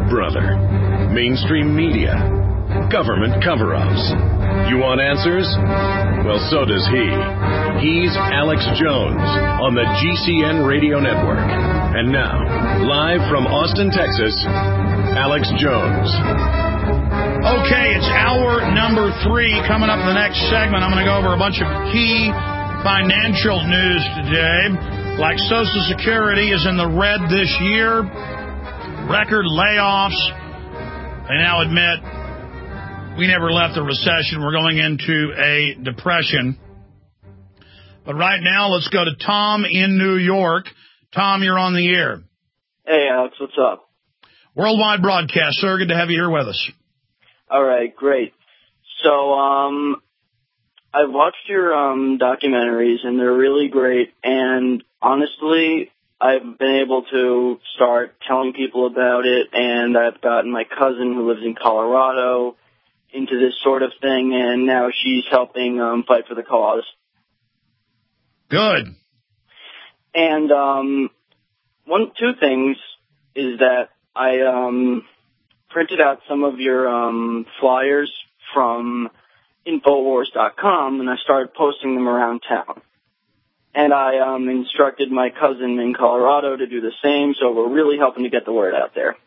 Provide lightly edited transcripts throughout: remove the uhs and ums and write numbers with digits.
brother. Mainstream media. Government cover-ups. You want answers? Well, so does he. He's Alex Jones on the GCN Radio Network. And now, live from Austin, Texas, Alex Jones. Okay, it's hour number 3. Coming up in the next segment, I'm going to go over a bunch of key financial news today. Like Social Security is in the red this year. Record layoffs. They now admit we never left a recession. We're going into a depression. But right now, let's go to Tom in New York. Tom, you're on the air. Hey, Alex, what's up? Worldwide broadcast, sir. Good to have you here with us. All right, great. So, I've watched your documentaries, and they're really great. And honestly, I've been able to start telling people about it, and I've gotten my cousin who lives in Colorado into this sort of thing, and now she's helping fight for the cause. Good. And two things is that I printed out some of your flyers from Infowars.com, and I started posting them around town. And I instructed my cousin in Colorado to do the same, so we're really helping to get the word out there.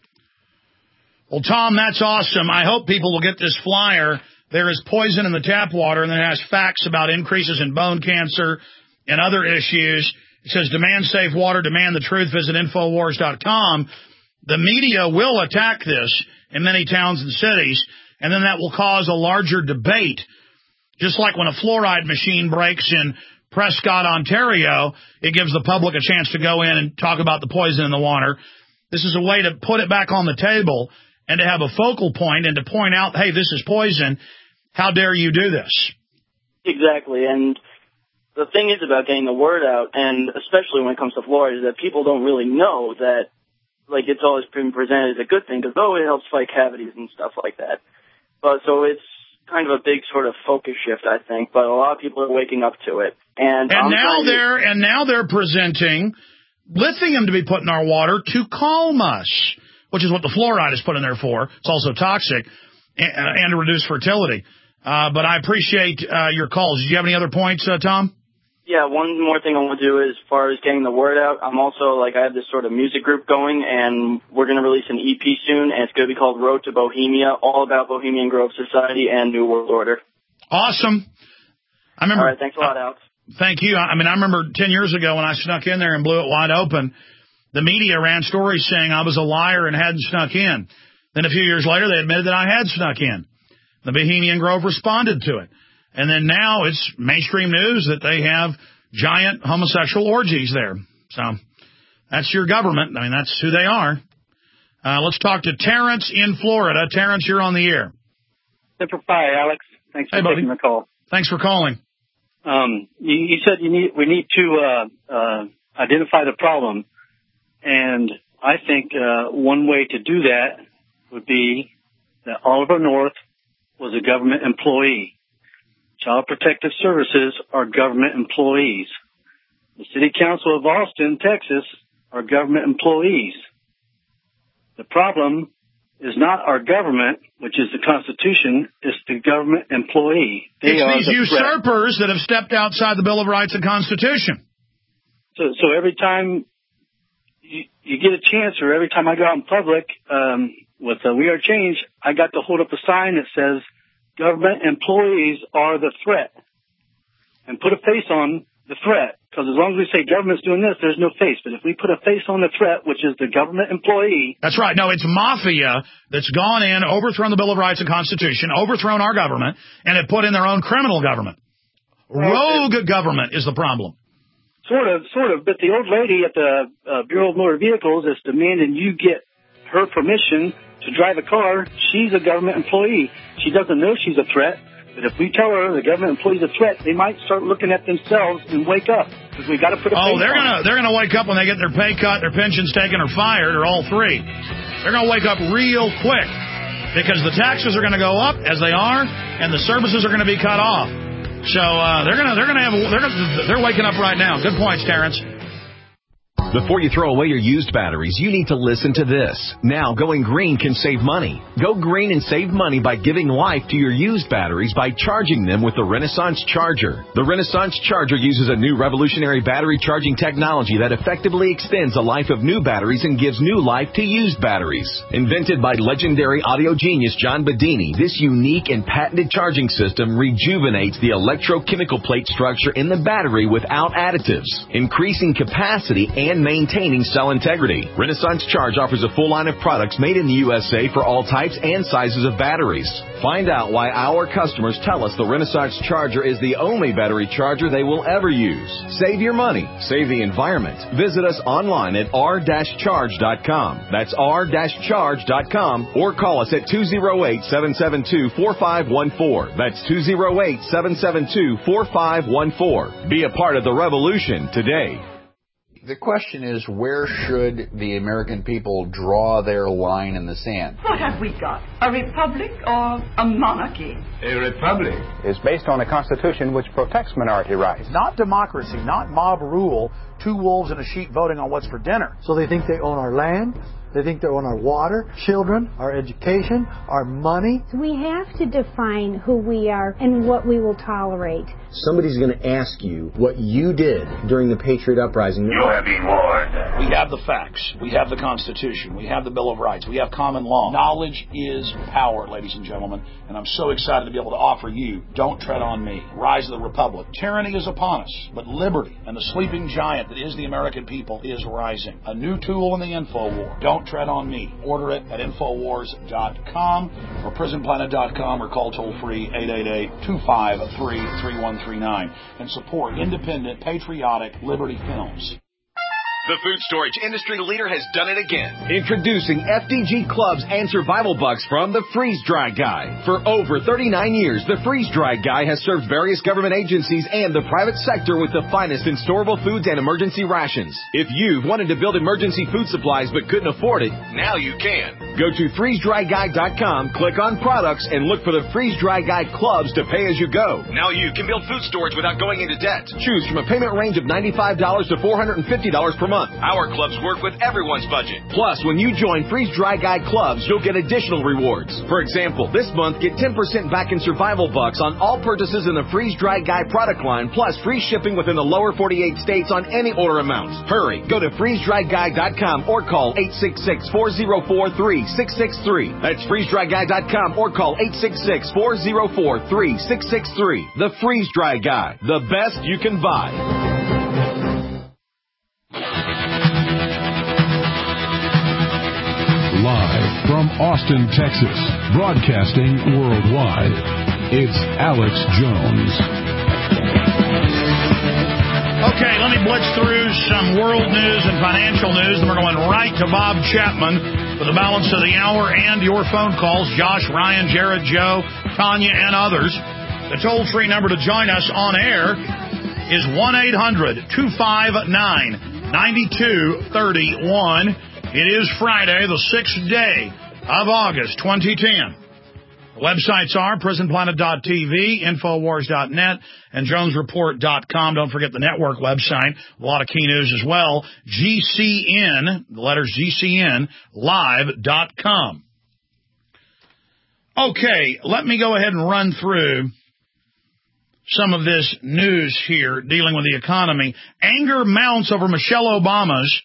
Well, Tom, that's awesome. I hope people will get this flyer. There is poison in the tap water, and it has facts about increases in bone cancer and other issues. It says, demand safe water, demand the truth, visit Infowars.com. The media will attack this in many towns and cities, and then that will cause a larger debate. Just like when a fluoride machine breaks in Prescott, Ontario, it gives the public a chance to go in and talk about the poison in the water. This is a way to put it back on the table and to have a focal point and to point out, hey, this is poison. How dare you do this? Exactly. And the thing is about getting the word out, and especially when it comes to fluoride, is that people don't really know that, like, it's always been presented as a good thing because, oh, it helps fight cavities and stuff like that. But so it's kind of a big sort of focus shift, I think, but a lot of people are waking up to it. And now they're presenting lithium to be put in our water to calm us, which is what the fluoride is put in there for. It's also toxic and to reduce fertility. But I appreciate your calls. Do you have any other points, Tom? Yeah, one more thing I want to do as far as getting the word out. I'm also, I have this sort of music group going, and we're going to release an EP soon, and it's going to be called Road to Bohemia, all about Bohemian Grove Society and New World Order. Awesome. I remember. All right, thanks a lot, Alex. Thank you. I remember 10 years ago when I snuck in there and blew it wide open, the media ran stories saying I was a liar and hadn't snuck in. Then a few years later, they admitted that I had snuck in. The Bohemian Grove responded to it. And then now it's mainstream news that they have giant homosexual orgies there. So that's your government. That's who they are. Let's talk to Terrence in Florida. Terrence, you're on the air. Hi, Alex. Thanks for taking the call. Thanks for calling. You said we need to identify the problem. And I think one way to do that would be that Oliver North was a government employee. Child Protective Services are government employees. The City Council of Austin, Texas, are government employees. The problem is not our government, which is the Constitution, it's the government employee. It's these usurpers that have stepped outside the Bill of Rights and Constitution. So every time you get a chance, or every time I go out in public with We Are Change, I got to hold up a sign that says, government employees are the threat, and put a face on the threat, because as long as we say government's doing this, there's no face. But if we put a face on the threat, which is the government employee... That's right. No, it's mafia that's gone in, overthrown the Bill of Rights and Constitution, overthrown our government, and have put in their own criminal government. Rogue government is the problem. Sort of. But the old lady at the Bureau of Motor Vehicles is demanding you get her permission to drive a car. She's a government employee. She doesn't know she's a threat, but if we tell her the government employee's a threat, they might start looking at themselves and wake up, because we got to put a face on. They're gonna wake up when they get their pay cut, their pensions taken, or fired, or all three. They're gonna wake up real quick, because the taxes are gonna go up as they are, and the services are gonna be cut off. So they're waking up right now. Good points, Terrence. Before you throw away your used batteries, you need to listen to this. Now, going green can save money. Go green and save money by giving life to your used batteries by charging them with the Renaissance Charger. The Renaissance Charger uses a new revolutionary battery charging technology that effectively extends the life of new batteries and gives new life to used batteries. Invented by legendary audio genius John Bedini, this unique and patented charging system rejuvenates the electrochemical plate structure in the battery without additives, increasing capacity and maintaining cell integrity. Renaissance Charge offers a full line of products made in the USA for all types and sizes of batteries. Find out why our customers tell us the Renaissance Charger is the only battery charger they will ever use. Save your money. Save the environment. Visit us online at r-charge.com. That's r-charge.com, or call us at 208-772-4514. That's 208-772-4514. Be a part of the revolution today. The question is, where should the American people draw their line in the sand? What have we got? A republic or a monarchy? A republic is based on a constitution which protects minority rights. Not democracy, not mob rule, two wolves and a sheep voting on what's for dinner. So they think they own our land. They think they own our water, children, our education, our money. We have to define who we are and what we will tolerate. Somebody's going to ask you what you did during the Patriot Uprising. You have been warned. We have the facts. We have the Constitution. We have the Bill of Rights. We have common law. Knowledge is power, ladies and gentlemen. And I'm so excited to be able to offer you Don't Tread on Me, Rise of the Republic. Tyranny is upon us, but liberty and the sleeping giant that is the American people is rising. A new tool in the info war. Don't Tread on Me. Order it at Infowars.com or PrisonPlanet.com, or call toll-free 888-253-3139 and support independent, patriotic Liberty Films. The food storage industry leader has done it again. Introducing FDG Clubs and Survival Bucks from the Freeze Dry Guy. For over 39 years, the Freeze Dry Guy has served various government agencies and the private sector with the finest in storable foods and emergency rations. If you've wanted to build emergency food supplies but couldn't afford it, now you can. Go to freezedryguy.com, click on products, and look for the Freeze Dry Guy Clubs to pay as you go. Now you can build food storage without going into debt. Choose from a payment range of $95 to $450 per month. Our clubs work with everyone's budget. Plus, when you join Freeze Dry Guy Clubs, you'll get additional rewards. For example, this month, get 10% back in Survival Bucks on all purchases in the Freeze Dry Guy product line, plus free shipping within the lower 48 states on any order amounts. Hurry, go to freezedryguy.com or call 866-404-3663. That's freezedryguy.com or call 866-404-3663. The Freeze Dry Guy, the best you can buy. Live from Austin, Texas, broadcasting worldwide, it's Alex Jones. Okay, let me blitz through some world news and financial news, and we're going right to Bob Chapman for the balance of the hour and your phone calls. Josh, Ryan, Jared, Joe, Tanya, and others. The toll-free number to join us on air is 1-800-259-9231. It is Friday, the 6th day of August, 2010. The websites are prisonplanet.tv, Infowars.net, and JonesReport.com. Don't forget the network website. A lot of key news as well. GCN, the letters GCN, live.com. Okay, let me go ahead and run through some of this news here dealing with the economy. Anger mounts over Michelle Obama's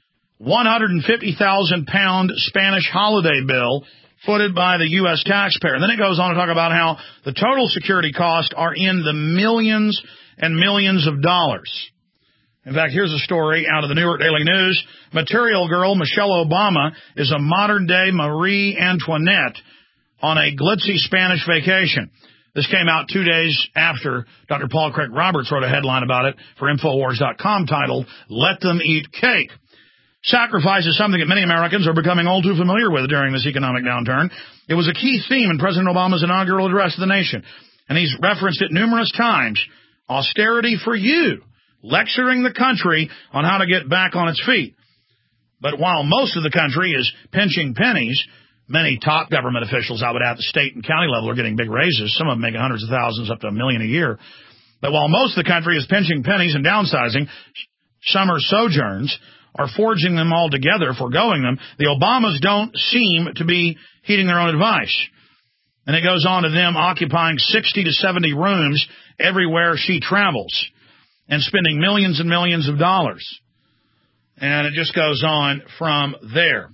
£150,000 Spanish holiday bill footed by the U.S. taxpayer. And then it goes on to talk about how the total security costs are in the millions and millions of dollars. In fact, here's a story out of the New York Daily News. Material Girl Michelle Obama is a modern-day Marie Antoinette on a glitzy Spanish vacation. This came out 2 days after Dr. Paul Craig Roberts wrote a headline about it for Infowars.com titled, "Let Them Eat Cake." Sacrifice is something that many Americans are becoming all too familiar with during this economic downturn. It was a key theme in President Obama's inaugural address to the nation, and he's referenced it numerous times. Austerity for you, lecturing the country on how to get back on its feet. But while most of the country is pinching pennies, many top government officials, I would add, at the state and county level, are getting big raises. Some of them making hundreds of thousands, up to $1 million a year. But while most of the country is pinching pennies and downsizing, summer sojourns are forging them all together, foregoing them. The Obamas don't seem to be heeding their own advice. And it goes on to them occupying 60 to 70 rooms everywhere she travels and spending millions and millions of dollars. And it just goes on from there.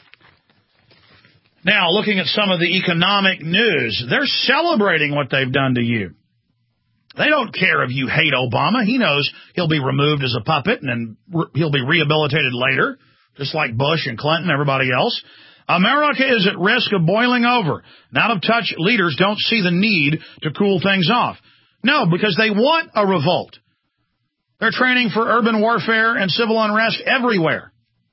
Now, looking at some of the economic news, they're celebrating what they've done to you. They don't care if you hate Obama. He knows he'll be removed as a puppet and then he'll be rehabilitated later, just like Bush and Clinton and everybody else. America is at risk of boiling over. And out-of-touch leaders don't see the need to cool things off. No, because they want a revolt. They're training for urban warfare and civil unrest everywhere.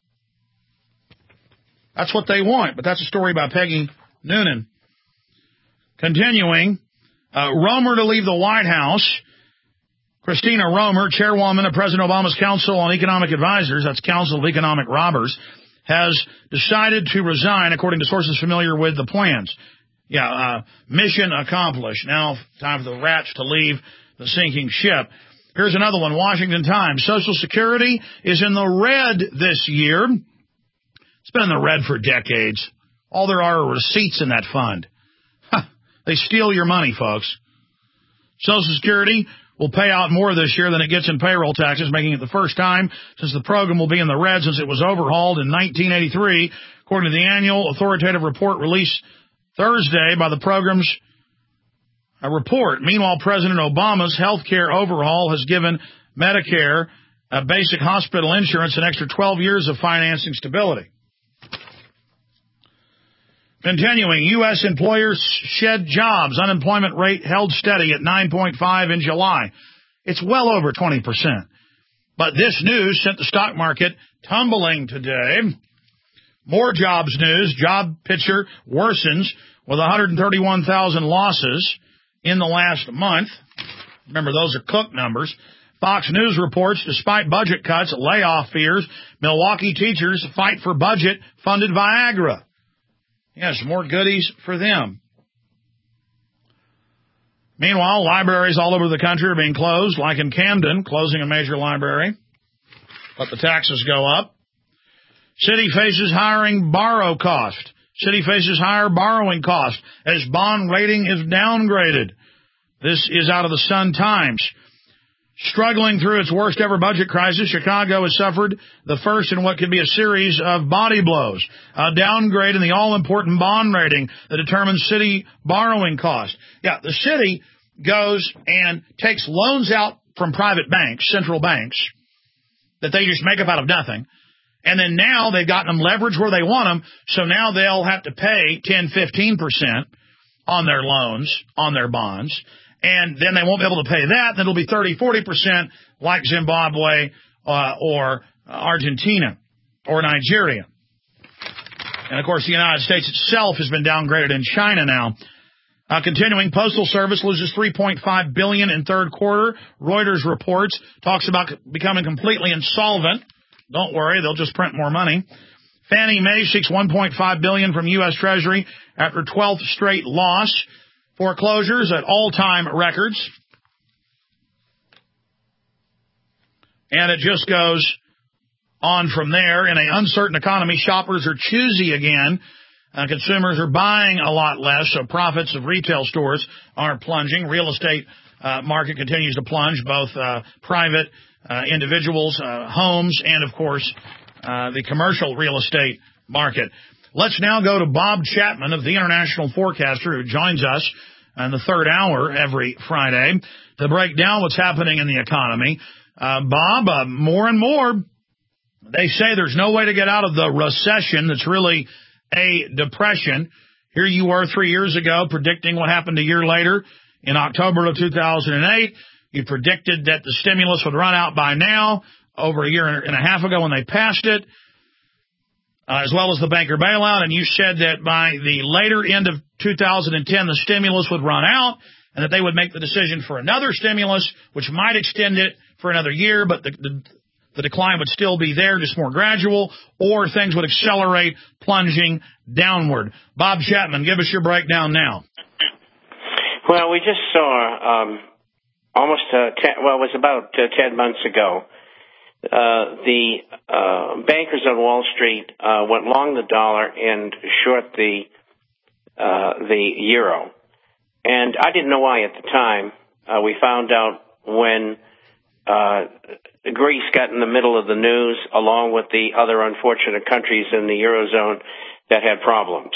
That's what they want, but that's a story by Peggy Noonan. Continuing, Romer to leave the White House. Christina Romer, chairwoman of President Obama's Council on Economic Advisors, that's Council of Economic Robbers, has decided to resign, according to sources familiar with the plans. Mission accomplished. Now, time for the rats to leave the sinking ship. Here's another one, Washington Times. Social Security is in the red this year. It's been in the red for decades. All there are receipts in that fund. They steal your money, folks. Social Security will pay out more this year than it gets in payroll taxes, making it the first time since the program will be in the red since it was overhauled in 1983, according to the annual authoritative report released Thursday by the program's report. Meanwhile, President Obama's health care overhaul has given Medicare, basic hospital insurance, an extra 12 years of financing stability. Continuing, U.S. employers shed jobs. Unemployment rate held steady at 9.5 in July. It's well over 20%. But this news sent the stock market tumbling today. More jobs news. Job picture worsens with 131,000 losses in the last month. Remember, those are Cook numbers. Fox News reports, despite budget cuts, layoff fears, Milwaukee teachers fight for budget funded Viagra. Yes, more goodies for them. Meanwhile, libraries all over the country are being closed, like in Camden, closing a major library. But the taxes go up. City faces hiring borrow cost. City faces higher borrowing cost as bond rating is downgraded. This is out of the Sun-Times. Struggling through its worst ever budget crisis, Chicago has suffered the first in what could be a series of body blows. A downgrade in the all-important bond rating that determines city borrowing cost. The city goes and takes loans out from private banks, central banks, that they just make up out of nothing. And then now they've gotten them leverage where they want them, so now they'll have to pay 10, 15% on their loans, on their bonds. And then they won't be able to pay that. Then it'll be 30, 40% like Zimbabwe or Argentina or Nigeria. And, of course, the United States itself has been downgraded in China now. Continuing, Postal Service loses $3.5 billion in third quarter. Reuters reports, talks about becoming completely insolvent. Don't worry, they'll just print more money. Fannie Mae seeks $1.5 billion from U.S. Treasury after 12th straight loss. Foreclosures at all-time records. And it just goes on from there. In an uncertain economy, shoppers are choosy again. Consumers are buying a lot less, so profits of retail stores are plunging. Real estate market continues to plunge, both private individuals, homes, and, of course, the commercial real estate market. Let's now go to Bob Chapman of the International Forecaster, who joins us in the third hour every Friday to break down what's happening in the economy. Bob, more and more, they say there's no way to get out of the recession that's really a depression. Here you were 3 years ago predicting what happened a year later in October of 2008. You predicted that the stimulus would run out by now, over a year and a half ago when they passed it. As well as the banker bailout, and you said that by the later end of 2010, the stimulus would run out, and that they would make the decision for another stimulus, which might extend it for another year, but the decline would still be there, just more gradual, or things would accelerate, plunging downward. Bob Chapman, give us your breakdown now. Well, we just saw it was about 10 months ago, the bankers on Wall Street went long the dollar and short the euro. And I didn't know why at the time. We found out when Greece got in the middle of the news, along with the other unfortunate countries in the Eurozone that had problems.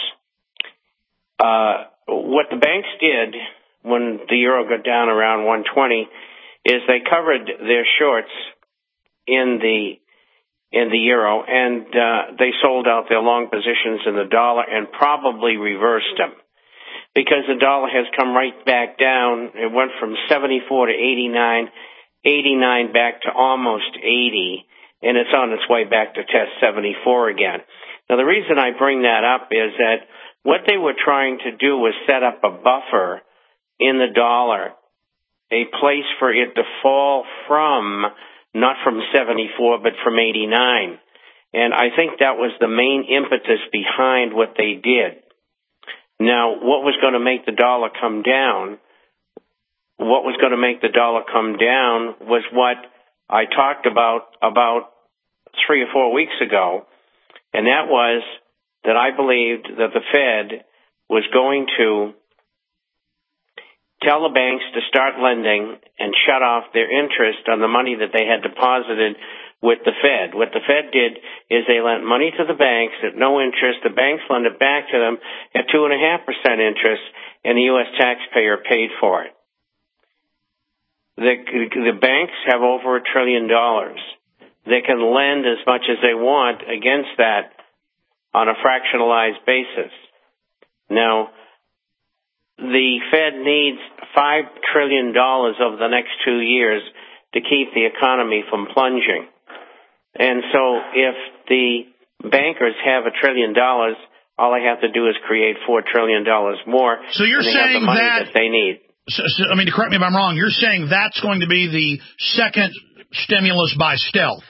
What the banks did when the euro got down around 120 is they covered their shorts in the euro, and they sold out their long positions in the dollar and probably reversed them, because the dollar has come right back down. It went from 74 to 89, 89 back to almost 80, and it's on its way back to test 74 again. Now, the reason I bring that up is that what they were trying to do was set up a buffer in the dollar, a place for it to fall from, not from 74, but from 89. And I think that was the main impetus behind what they did. Now, what was going to make the dollar come down? What was going to make the dollar come down was what I talked about 3 or 4 weeks ago, and that was that I believed that the Fed was going to tell the banks to start lending and shut off their interest on the money that they had deposited with the Fed. What the Fed did is they lent money to the banks at no interest. The banks lent it back to them at 2.5% interest, and the U.S. taxpayer paid for it. The banks have over $1 trillion. They can lend as much as they want against that on a fractionalized basis. Now, the Fed needs $5 trillion over the next 2 years to keep the economy from plunging. And so if the bankers have $1 trillion, all they have to do is create $4 trillion more. So you're saying have the money that they need. So, I mean, correct me if I'm wrong, you're saying that's going to be the second stimulus by stealth?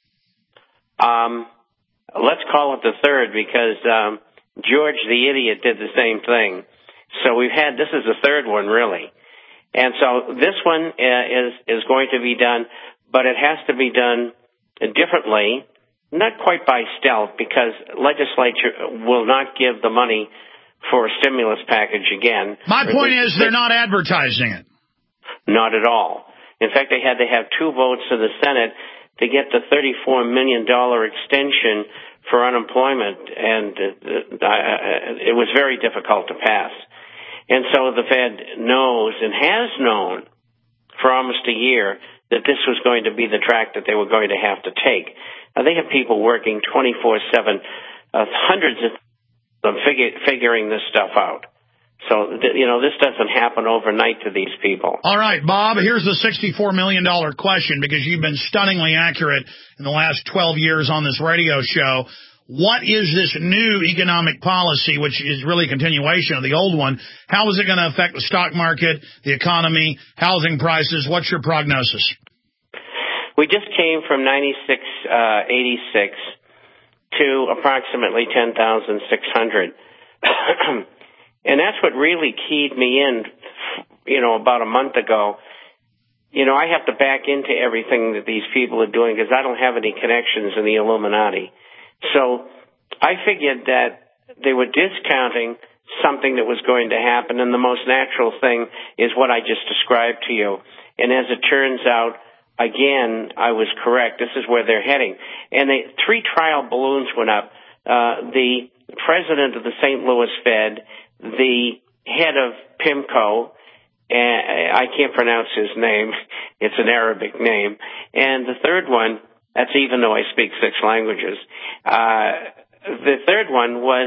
Let's call it the third, because George the idiot did the same thing. So this is the third one, really. And so this one is going to be done, but it has to be done differently, not quite by stealth, because legislature will not give the money for a stimulus package again. My point is they're not advertising it. Not at all. In fact, they had to have 2 votes in the Senate to get the $34 million extension for unemployment, and it was very difficult to pass. And so the Fed knows and has known for almost a year that this was going to be the track that they were going to have to take. Now, they have people working 24/7, hundreds of them figuring this stuff out. So, this doesn't happen overnight to these people. All right, Bob, here's the $64 million question, because you've been stunningly accurate in the last 12 years on this radio show. What is this new economic policy, which is really a continuation of the old one? How is it going to affect the stock market, the economy, housing prices? What's your prognosis? We just came from 96.86 to approximately 10,600. And that's what really keyed me in, about a month ago. I have to back into everything that these people are doing because I don't have any connections in the Illuminati. So I figured that they were discounting something that was going to happen, and the most natural thing is what I just described to you. And as it turns out, again, I was correct. This is where they're heading. And 3 trial balloons went up. The president of the St. Louis Fed, the head of PIMCO, I can't pronounce his name. It's an Arabic name. And the third one, that's even though I speak 6 languages. The third one was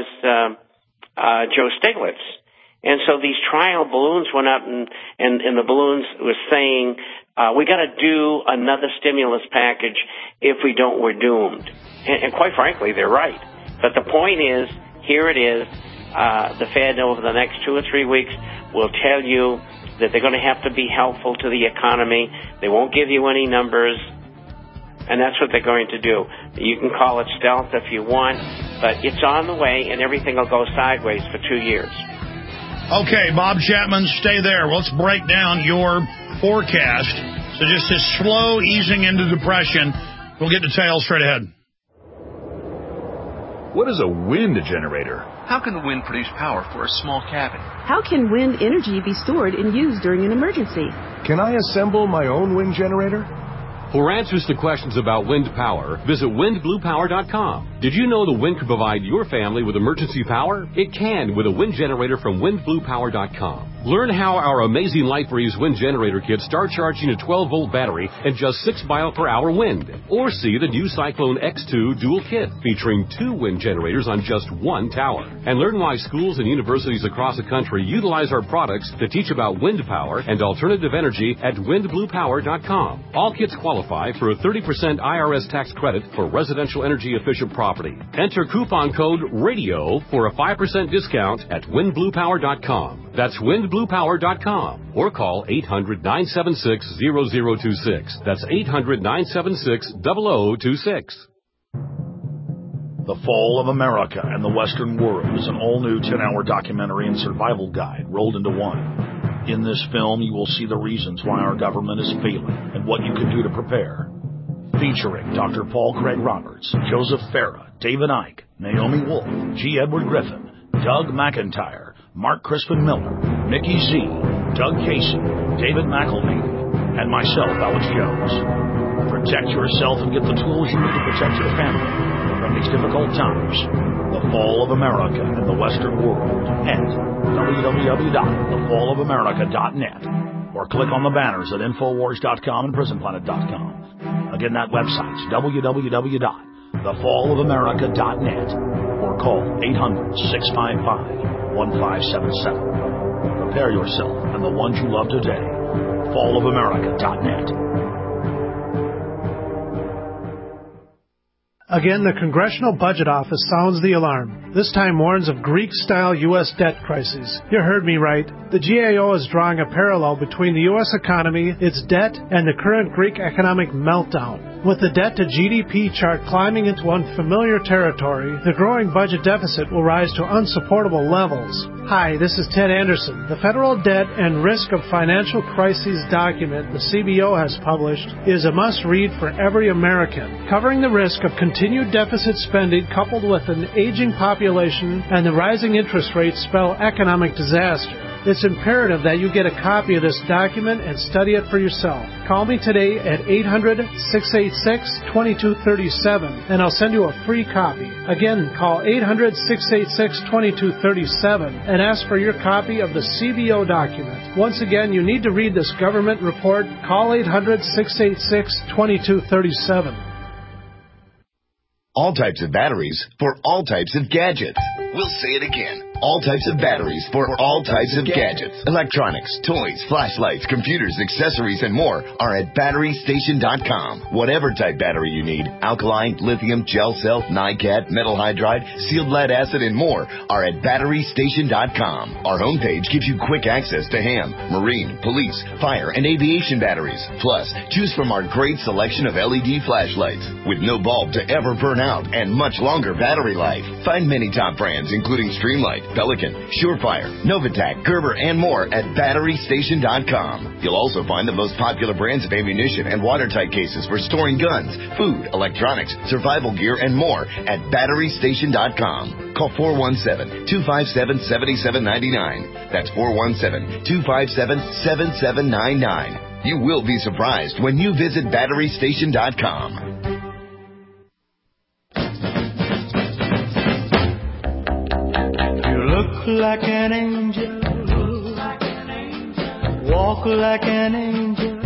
Joe Stiglitz. And so these trial balloons went up, and the balloons were saying, we got to do another stimulus package. If we don't, we're doomed. And quite frankly, they're right. But the point is, here it is. The Fed over the next 2 or 3 weeks will tell you that they're going to have to be helpful to the economy. They won't give you any numbers. And that's what they're going to do. You can call it stealth if you want, but it's on the way, and everything will go sideways for 2 years. Okay, Bob Chapman, stay there. Let's break down your forecast. So just this slow easing into depression. We'll get details straight ahead. What is a wind generator? How can the wind produce power for a small cabin? How can wind energy be stored and used during an emergency? Can I assemble my own wind generator? For answers to questions about wind power, visit windbluepower.com. Did you know the wind can provide your family with emergency power? It can with a wind generator from windbluepower.com. Learn how our amazing LightBreeze wind generator kits start charging a 12-volt battery and just 6 mile-per-hour wind. Or see the new Cyclone X2 dual kit featuring 2 wind generators on just 1 tower. And learn why schools and universities across the country utilize our products to teach about wind power and alternative energy at windbluepower.com. All kits qualify for a 30% IRS tax credit for residential energy efficient property. Enter coupon code RADIO for a 5% discount at windbluepower.com. That's windbluepower.com or call 800-976-0026. That's 800-976-0026. The Fall of America and the Western World is an all-new 10-hour documentary and survival guide rolled into one. In this film, you will see the reasons why our government is failing and what you can do to prepare. Featuring Dr. Paul Craig Roberts, Joseph Farah, David Icke, Naomi Wolf, G. Edward Griffin, Doug McIntyre, Mark Crispin Miller, Mickey Z, Doug Casey, David McElhaney, and myself, Alex Jones. Protect yourself and get the tools you need to protect your family from these difficult times. The Fall of America and the Western World at www.thefallofamerica.net or click on the banners at Infowars.com and PrisonPlanet.com. Again, that website's www.thefallofamerica.net or call 800-655-1577. Prepare yourself and the ones you love today. Fallofamerica.net. Again, the Congressional Budget Office sounds the alarm. This time warns of Greek-style U.S. debt crisis. You heard me right. The GAO is drawing a parallel between the U.S. economy, its debt, and the current Greek economic meltdown. With the debt-to-GDP chart climbing into unfamiliar territory, the growing budget deficit will rise to unsupportable levels. Hi, this is Ted Anderson. The Federal Debt and Risk of Financial Crises document the CBO has published is a must-read for every American, covering the risk of continued deficit spending coupled with an aging population and the rising interest rates spell economic disaster. It's imperative that you get a copy of this document and study it for yourself. Call me today at 800-686-2237 and I'll send you a free copy. Again, call 800-686-2237 and ask for your copy of the CBO document. Once again, you need to read this government report. Call 800-686-2237. All types of batteries for all types of gadgets. We'll say it again. All types of batteries for all types of gadgets. Electronics, toys, flashlights, computers, accessories, and more are at BatteryStation.com. Whatever type battery you need, alkaline, lithium, gel cell, NiCad, metal hydride, sealed lead acid, and more are at BatteryStation.com. Our homepage gives you quick access to ham, marine, police, fire, and aviation batteries. Plus, choose from our great selection of LED flashlights with no bulb to ever burn out and much longer battery life. Find many top brands including Streamlight, Pelican, Surefire, Novitec, Gerber, and more at BatteryStation.com. You'll also find the most popular brands of ammunition and watertight cases for storing guns, food, electronics, survival gear, and more at BatteryStation.com. Call 417-257-7799. That's 417-257-7799. You will be surprised when you visit BatteryStation.com. Look like an angel, walk like an angel,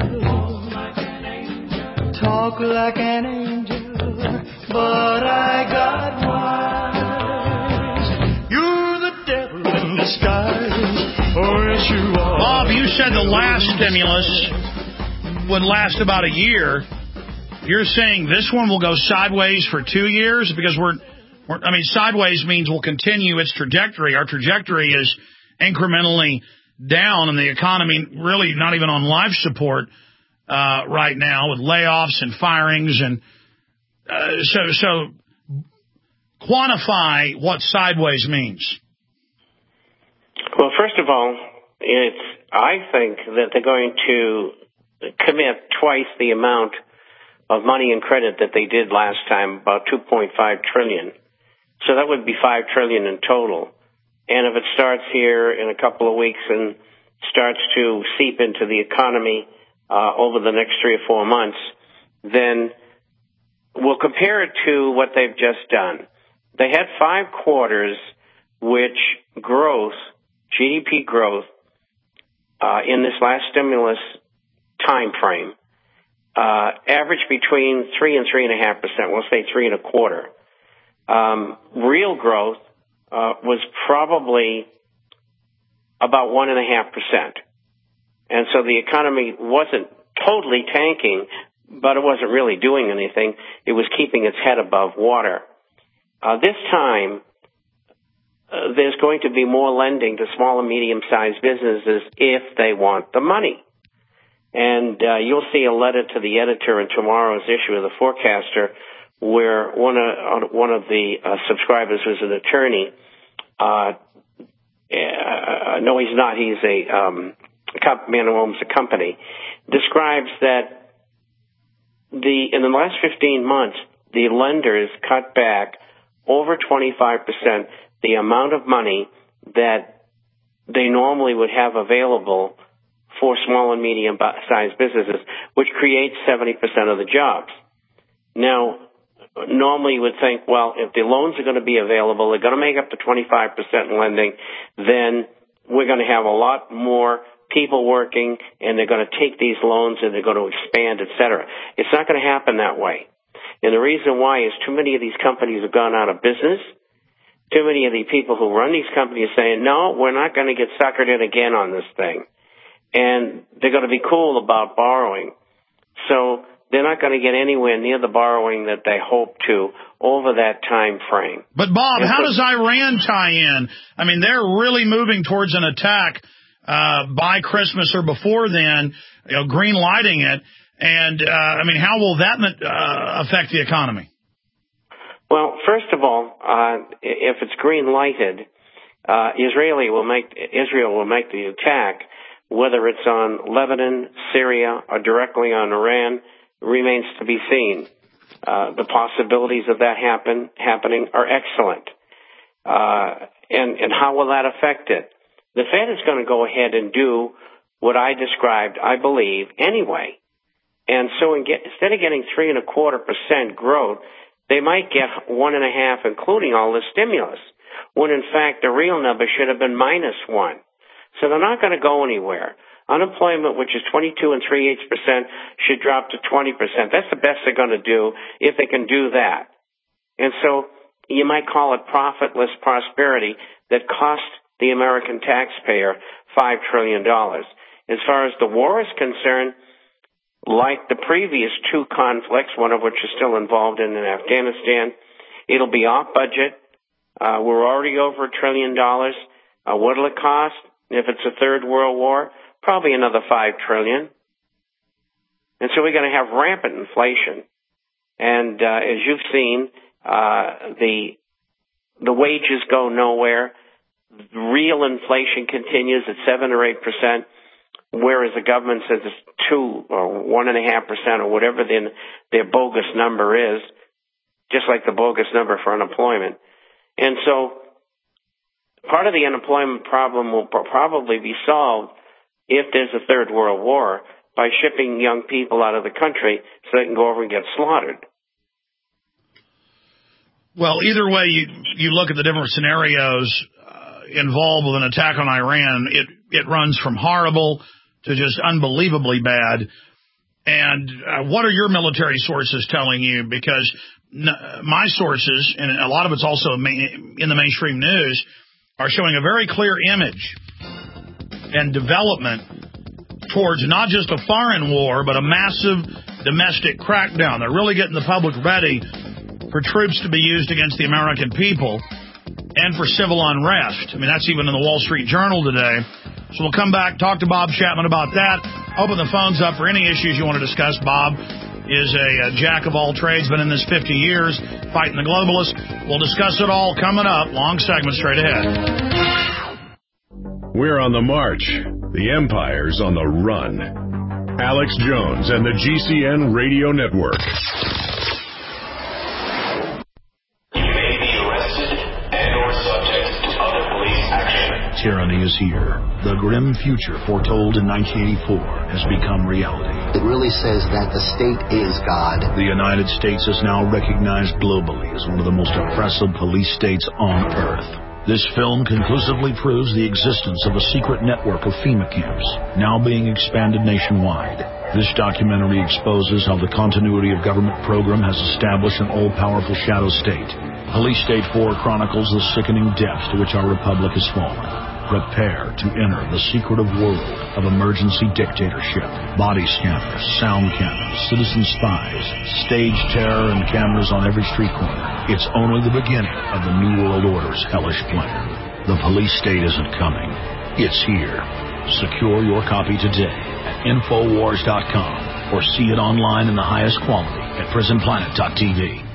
talk like an angel, but I got wise. You're the devil in disguise, oh yes you are. Bob, you said the last stimulus would last about a year. You're saying this one will go sideways for 2 years? Because sideways means we'll continue its trajectory. Our trajectory is incrementally down, and the economy really not even on life support right now with layoffs and firings. And so quantify what sideways means. Well, first of all, I think that they're going to commit twice the amount of money and credit that they did last time, about $2.5 trillion. So that would be $5 trillion in total. And if it starts here in a couple of weeks and starts to seep into the economy over the next 3 or 4 months, then we'll compare it to what they've just done. They had 5 quarters which growth, GDP growth, in this last stimulus time frame, averaged between 3 and 3.5%. We'll say 3.25%. Real growth was probably about 1.5%. And so the economy wasn't totally tanking, but it wasn't really doing anything. It was keeping its head above water. This time, there's going to be more lending to small and medium-sized businesses if they want the money. And you'll see a letter to the editor in tomorrow's issue of the Forecaster where one of the subscribers who's an attorney, no, he's not, he's a man who owns a company, describes that in the last 15 months, the lenders cut back over 25% the amount of money that they normally would have available for small and medium-sized businesses, which creates 70% of the jobs. Now, normally you would think, well, if the loans are going to be available, they're going to make up to 25% in lending, then we're going to have a lot more people working, and they're going to take these loans and they're going to expand, et cetera. It's not going to happen that way. And the reason why is too many of these companies have gone out of business. Too many of the people who run these companies are saying, no, we're not going to get suckered in again on this thing. And they're going to be cool about borrowing. So they're not going to get anywhere near the borrowing that they hope to over that time frame. But, Bob, how does Iran tie in? I mean, they're really moving towards an attack by Christmas or before then, green lighting it. And, I mean, how will that affect the economy? Well, first of all, if it's green lighted, Israel will make the attack, whether it's on Lebanon, Syria, or directly on Iran, remains to be seen. The possibilities of that happening are excellent. And how will that affect it? The Fed is going to go ahead and do what I described, I believe, anyway. And so instead of getting 3.25% growth, they might get 1.5%, including all the stimulus, when in fact the real number should have been -1%. So they're not going to go anywhere. Unemployment, which is 22 3/8%, should drop to 20%. That's the best they're going to do if they can do that. And so you might call it profitless prosperity that cost the American taxpayer $5 trillion. As far as the war is concerned, like the previous 2 conflicts, one of which is still involved in Afghanistan, it'll be off budget. We're already over $1 trillion. What'll it cost? If it's a third world war, probably another $5 trillion. And so we're going to have rampant inflation. And as you've seen, the wages go nowhere. Real inflation continues at 7 or 8%. Whereas the government says it's 2 or 1.5% or whatever their bogus number is, just like the bogus number for unemployment. And so part of the unemployment problem will probably be solved if there's a third world war by shipping young people out of the country so they can go over and get slaughtered. Well, either way you look at the different scenarios involved with an attack on Iran, it runs from horrible to just unbelievably bad. And what are your military sources telling you? Because my sources, and a lot of it's also in the mainstream news, are showing a very clear image and development towards not just a foreign war, but a massive domestic crackdown. They're really getting the public ready for troops to be used against the American people and for civil unrest. I mean, that's even in the Wall Street Journal today. So we'll come back, talk to Bob Chapman about that, open the phones up for any issues you want to discuss. Bob is a jack of all trades, been in this 50 years, fighting the globalists. We'll discuss it all coming up. Long segment straight ahead. We're on the march. The empire's on the run. Alex Jones and the GCN Radio Network. Tyranny is here. The grim future foretold in 1984 has become reality. It really says that the state is God. The United States is now recognized globally as one of the most oppressive police states on earth. This film conclusively proves the existence of a secret network of FEMA camps, now being expanded nationwide. This documentary exposes how the continuity of government program has established an all-powerful shadow state. Police State 4 chronicles the sickening depths to which our republic has fallen. Prepare to enter the secretive world of emergency dictatorship. Body scanners, sound cannons, citizen spies, stage terror, and cameras on every street corner. It's only the beginning of the New World Order's hellish plan. The police state isn't coming. It's here. Secure your copy today at Infowars.com or see it online in the highest quality at PrisonPlanet.tv.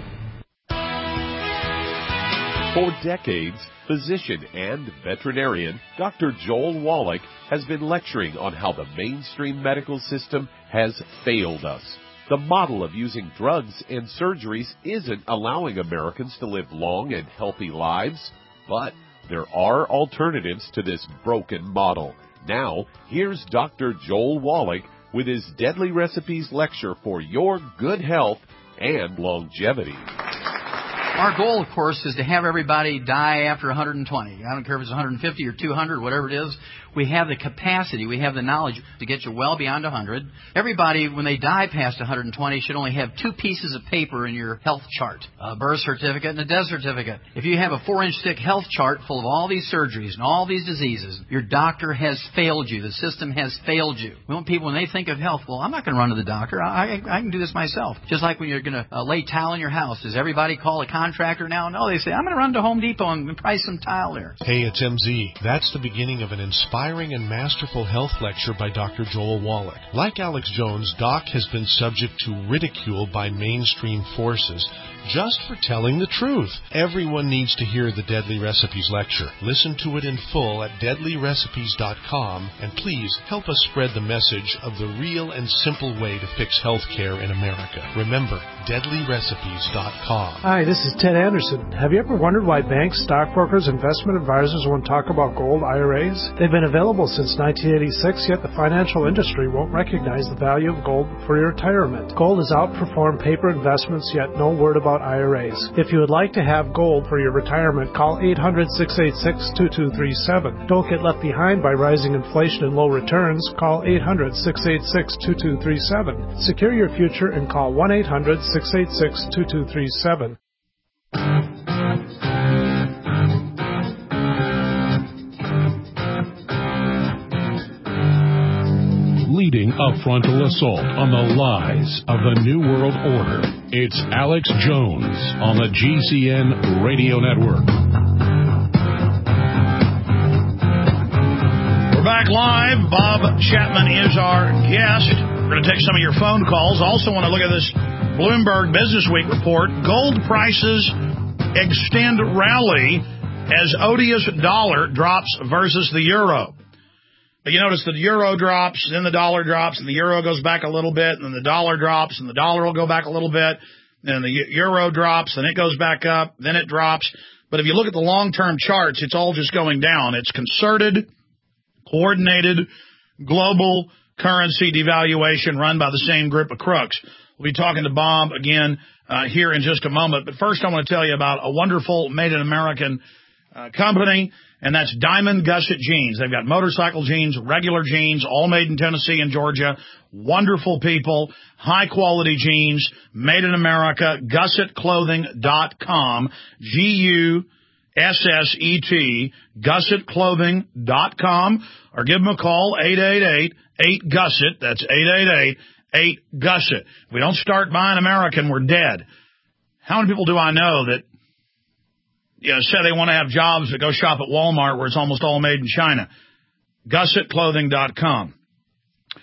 For decades, physician and veterinarian Dr. Joel Wallach has been lecturing on how the mainstream medical system has failed us. The model of using drugs and surgeries isn't allowing Americans to live long and healthy lives, but there are alternatives to this broken model. Now, here's Dr. Joel Wallach with his Deadly Recipes lecture for your good health and longevity. Our goal, of course, is to have everybody die after 120. I don't care if it's 150 or 200, whatever it is. We have the capacity, we have the knowledge to get you well beyond 100. Everybody, when they die past 120, should only have 2 pieces of paper in your health chart, a birth certificate and a death certificate. If you have a 4-inch thick health chart full of all these surgeries and all these diseases, your doctor has failed you. The system has failed you. We want people, when they think of health, well, I'm not going to run to the doctor. I can do this myself. Just like when you're going to lay tile in your house. Does everybody call a contractor now? No, they say, I'm going to run to Home Depot and price some tile there. Hey, it's MZ. That's the beginning of an inspiring and masterful health lecture by Dr. Joel Wallach. Like Alex Jones, Doc has been subject to ridicule by mainstream forces just for telling the truth. Everyone needs to hear the Deadly Recipes lecture. Listen to it in full at deadlyrecipes.com, and please help us spread the message of the real and simple way to fix health care in America. Remember, deadlyrecipes.com. Hi, this is Ted Anderson. Have you ever wondered why banks, stockbrokers, investment advisors won't talk about gold IRAs? They've been available since 1986, yet the financial industry won't recognize the value of gold for your retirement. Gold has outperformed paper investments, yet no word about IRAs. If you would like to have gold for your retirement, call 800-686-2237. Don't get left behind by rising inflation and low returns. Call 800-686-2237. Secure your future and call 1-800-686-2237. Leading a frontal assault on the lies of the New World Order. It's Alex Jones on the GCN Radio Network. We're back live. Bob Chapman is our guest. We're going to take some of your phone calls. Also want to look at this Bloomberg Business Week report. Gold prices extend rally as odious dollar drops versus the euro. But you notice the euro drops, then the dollar drops, and the euro goes back a little bit, and then the dollar drops, and the dollar will go back a little bit, then the euro drops, then it goes back up, then it drops. But if you look at the long-term charts, it's all just going down. It's concerted, coordinated, global currency devaluation run by the same group of crooks. We'll be talking to Bob again here in just a moment. But first I want to tell you about a wonderful made-in-American company, and that's Diamond Gusset Jeans. They've got motorcycle jeans, regular jeans, all made in Tennessee and Georgia. Wonderful people, high-quality jeans, made in America, GussetClothing.com, G-U-S-S-E-T, GussetClothing.com, or give them a call, 888-8-GUSSET. That's 888-8-GUSSET. If we don't start buying American, we're dead. How many people do I know that say they want to have jobs that go shop at Walmart where it's almost all made in China? GussetClothing.com.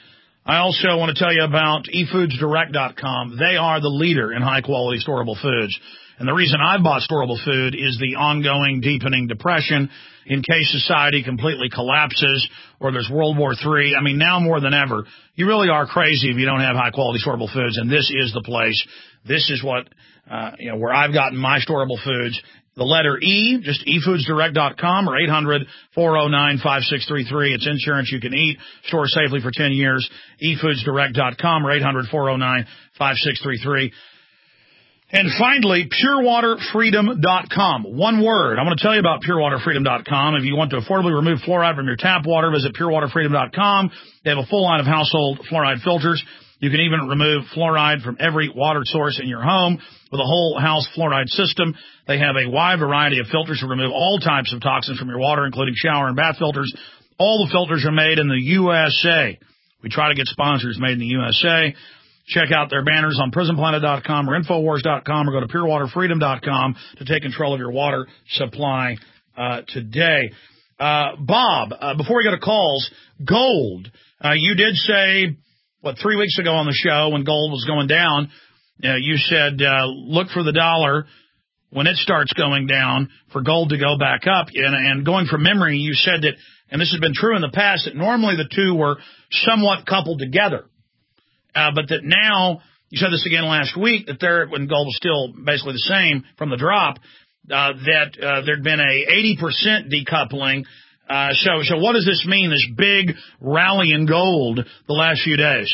I also want to tell you about eFoodsDirect.com. They are the leader in high-quality storable foods. And the reason I bought storable food is the ongoing deepening depression in case society completely collapses or there's World War III. I mean, now more than ever, you really are crazy if you don't have high-quality storable foods, and this is the place. This is what, where I've gotten my storable foods. The letter E, just eFoodsDirect.com or 800-409-5633. It's insurance you can eat. Store safely for 10 years. eFoodsDirect.com or 800-409-5633. And finally, PureWaterFreedom.com. One word. I'm going to tell you about PureWaterFreedom.com. If you want to affordably remove fluoride from your tap water, visit PureWaterFreedom.com. They have a full line of household fluoride filters. You can even remove fluoride from every water source in your home with a whole house fluoride system. They have a wide variety of filters to remove all types of toxins from your water, including shower and bath filters. All the filters are made in the USA. We try to get sponsors made in the USA. Check out their banners on PrisonPlanet.com or Infowars.com or go to PureWaterFreedom.com to take control of your water supply today. Bob, before we go to calls, gold. You did say, 3 weeks ago on the show when gold was going down, you said look for the dollar when it starts going down for gold to go back up. And going from memory, you said that, and this has been true in the past, that normally the two were somewhat coupled together. But that now, you said this again last week, that when gold was still basically the same from the drop, that there'd been a 80% decoupling. So what does this mean, this big rally in gold the last few days?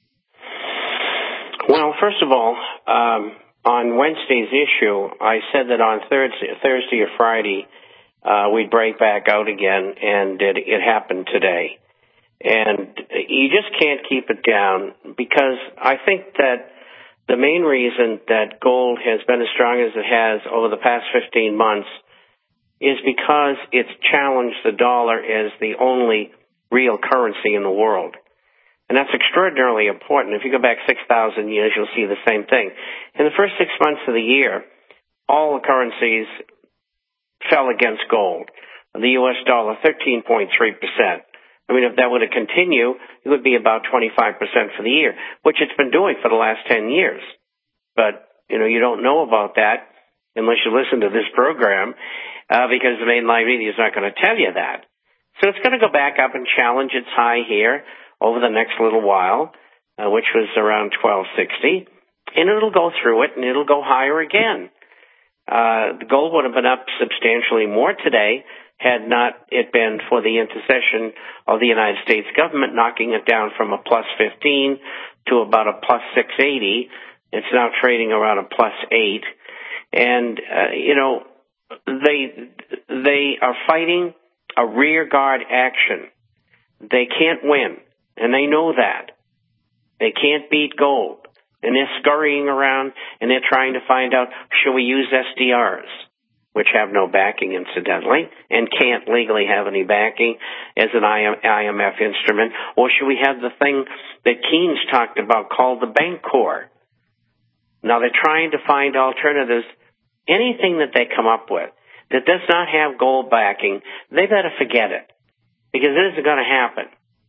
Well, first of all, on Wednesday's issue, I said that on Thursday or Friday, we'd break back out again, and it happened today. And you just can't keep it down, because I think that the main reason that gold has been as strong as it has over the past 15 months is because it's challenged the dollar as the only real currency in the world. And that's extraordinarily important. If you go back 6,000 years, you'll see the same thing. In the first 6 months of the year, all the currencies fell against gold. The U.S. dollar, 13.3%. I mean, if that were to continue, it would be about 25% for the year, which it's been doing for the last 10 years. But, you don't know about that unless you listen to this program, because the mainline media is not going to tell you that. So it's going to go back up and challenge its high here over the next little while, which was around 1260, and it'll go through it, and it'll go higher again. The gold would have been up substantially more today had not it been for the intercession of the United States government knocking it down from a plus 15 to about a plus 680. It's now trading around a plus 8. And, they are fighting a rear guard action. They can't win, and they know that. They can't beat gold. And they're scurrying around, and they're trying to find out, should we use SDRs, which have no backing, incidentally, and can't legally have any backing as an IMF instrument, or should we have the thing that Keynes talked about called the Bank Corps? Now, they're trying to find alternatives. Anything that they come up with that does not have gold backing, they better forget it, because it isn't going to happen.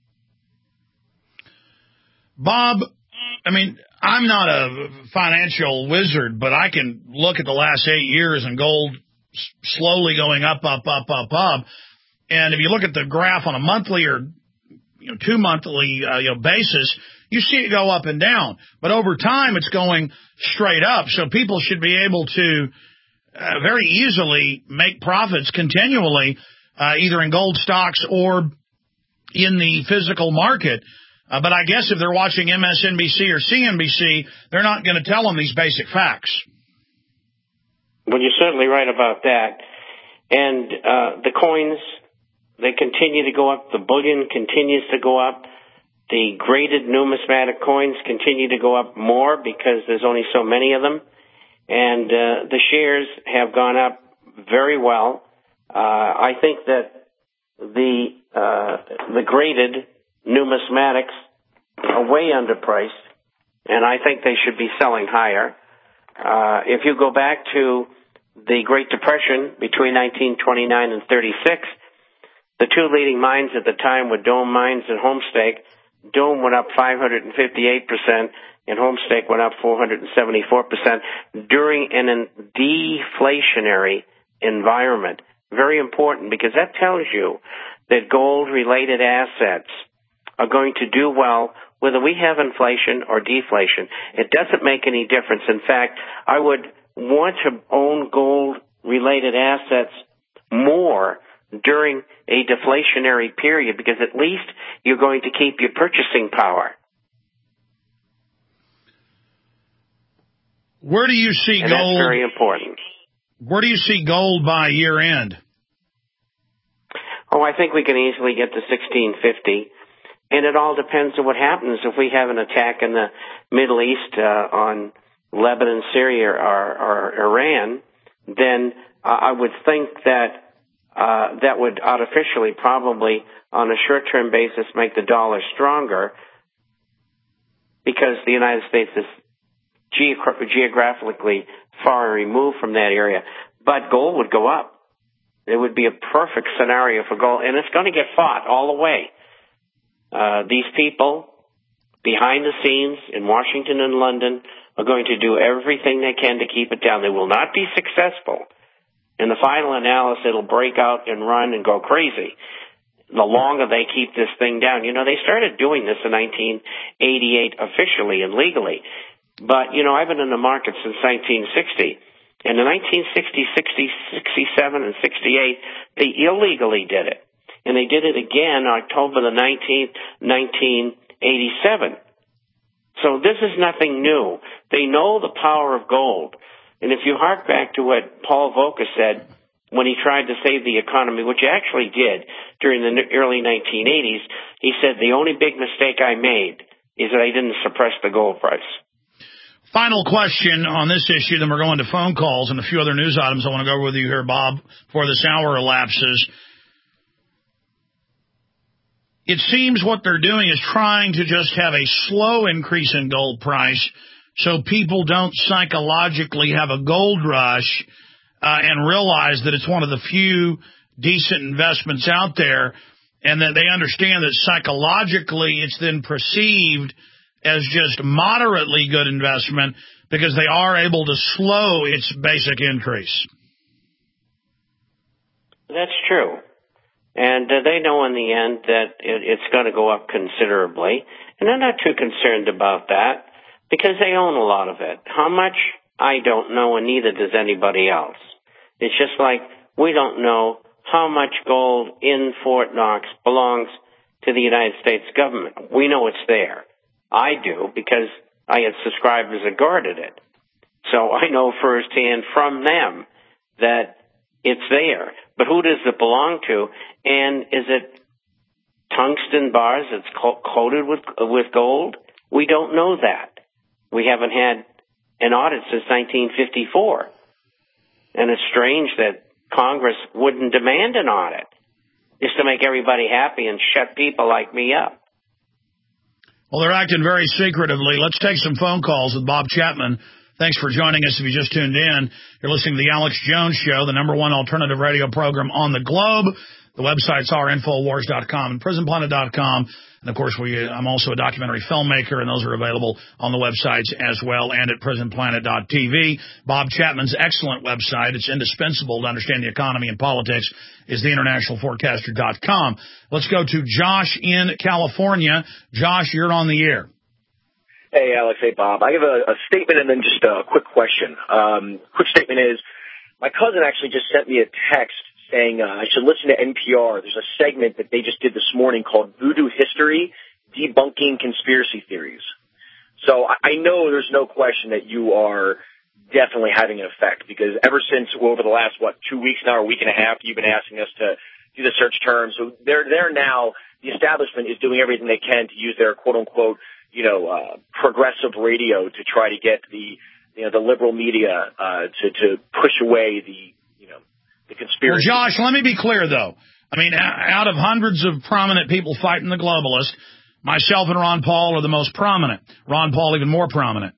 Bob, I mean, I'm not a financial wizard, but I can look at the last 8 years and gold slowly going up. And if you look at the graph on a monthly or 2 monthly basis, you see it go up and down. But over time, it's going straight up. So people should be able to very easily make profits continually, either in gold stocks or in the physical market. But I guess if they're watching MSNBC or CNBC, they're not going to tell them these basic facts. Well, you're certainly right about that. And the coins, they continue to go up. The bullion continues to go up. The graded numismatic coins continue to go up more because there's only so many of them. And the shares have gone up very well. I think that the graded numismatics are way underpriced, and I think they should be selling higher. If you go back to the Great Depression between 1929 and 36, the two leading mines at the time were Dome Mines and Homestake. Dome went up 558%, and Homestake went up 474% during an deflationary environment. Very important, because that tells you that gold-related assets are going to do well whether we have inflation or deflation. It doesn't make any difference. In fact, I would want to own gold-related assets more during a deflationary period, because at least you're going to keep your purchasing power. Where do you see gold? That's very important. Where do you see gold by year end? Oh, I think we can easily get to 1650. And it all depends on what happens. If we have an attack in the Middle East on Lebanon, Syria, or Iran, then I would think that that would artificially, probably on a short-term basis, make the dollar stronger, because the United States is geographically far removed from that area. But gold would go up. It would be a perfect scenario for gold, and it's going to get fought all the way. These people behind the scenes in Washington and London are going to do everything they can to keep it down. They will not be successful. In the final analysis, it'll break out and run and go crazy. The longer they keep this thing down. You know, they started doing this in 1988 officially and legally. But, you know, I've been in the market since 1960. And in 1960, 67, and 68, they illegally did it. And they did it again October the 19th, 1987. So this is nothing new. They know the power of gold. And if you hark back to what Paul Volcker said when he tried to save the economy, which he actually did during the early 1980s, he said, the only big mistake I made is that I didn't suppress the gold price. Final question on this issue, then we're going to phone calls and a few other news items I want to go over with you here, Bob, before this hour elapses. It seems what they're doing is trying to just have a slow increase in gold price so people don't psychologically have a gold rush and realize that it's one of the few decent investments out there, and that they understand that psychologically it's then perceived as just moderately good investment because they are able to slow its basic increase. That's true. And they know in the end that it's going to go up considerably. And they're not too concerned about that because they own a lot of it. How much? I don't know, and neither does anybody else. It's just like we don't know how much gold in Fort Knox belongs to the United States government. We know it's there. I do because I had subscribers that guarded it. So I know firsthand from them that it's there. But who does it belong to? And is it tungsten bars that's coated with gold? We don't know that. We haven't had an audit since 1954. And it's strange that Congress wouldn't demand an audit just to make everybody happy and shut people like me up. Well, they're acting very secretively. Let's take some phone calls with Bob Chapman. Thanks for joining us if you just tuned in. You're listening to The Alex Jones Show, the #1 alternative radio program on the globe. The websites are Infowars.com and PrisonPlanet.com. And, of course, I'm also a documentary filmmaker, and those are available on the websites as well and at PrisonPlanet.tv. Bob Chapman's excellent website, it's indispensable to understand the economy and politics, is TheInternationalForecaster.com. Let's go to Josh in California. Josh, you're on the air. Hey, Alex. Hey, Bob. I have a statement and then just a quick question. Quick statement is, my cousin actually just sent me a text saying I should listen to NPR. There's a segment that they just did this morning called Voodoo History, Debunking Conspiracy Theories. So I know there's no question that you are definitely having an effect, because ever since over the last, 2 weeks now, or a week and a half, you've been asking us to do the search term. So they're now, the establishment is doing everything they can to use their quote-unquote, progressive radio to try to get the liberal media to push away the conspiracy. Well, Josh, let me be clear, though. I mean, out of hundreds of prominent people fighting the globalists, myself and Ron Paul are the most prominent. Ron Paul even more prominent,